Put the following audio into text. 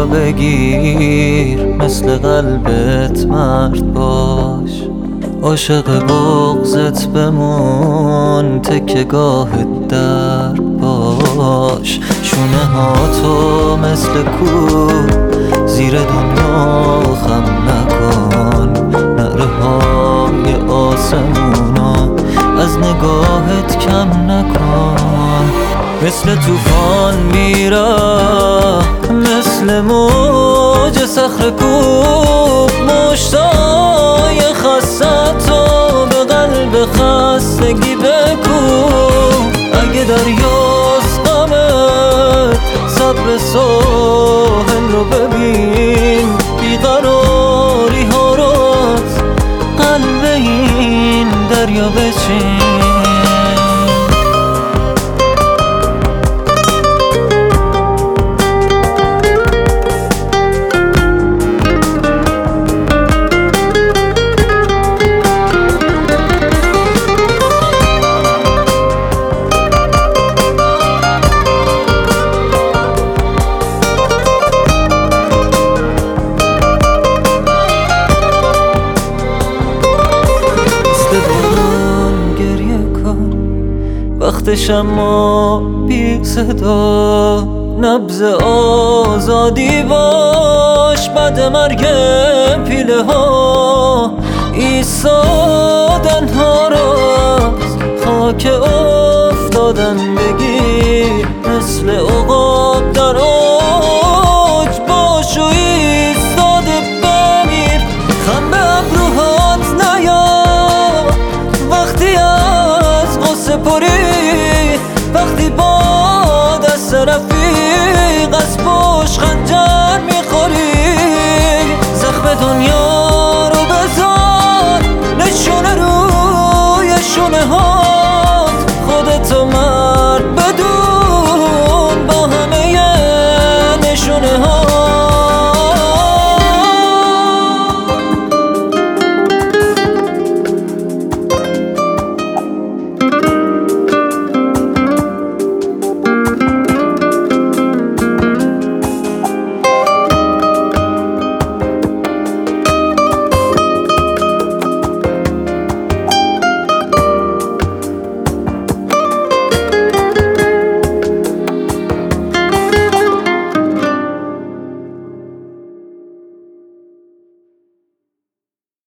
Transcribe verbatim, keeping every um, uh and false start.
دریا بگیر، مثل قلبت مرد باش. عاشق بغضت بمون، تکه گاه در باش. شونه ها تو مثل کوه زیر دنیا خم نکن. نعره های آسمونا از نگاهت کم نکن. مثل طوفان میرم، مثل موج صخره کوب. مشتای خسته تو به قلب خستگی بکوب. اگه دریاست غمت، صبر ساحل رو ببین. بیقراری ها رو از قلب این دریا بچین. وقتش اما بی صدا، نبض آزادی باش. بعد مرگ پیله ها ایستادن ها راست. خاک افتادن بگیر، مثل عقاب در اوج باش و ایستاده بمیر. خم به ابروهات نیا وقتی از غصه پری. وقتی با دست رفیق از پشت خنجر میخوری. زخم دنیا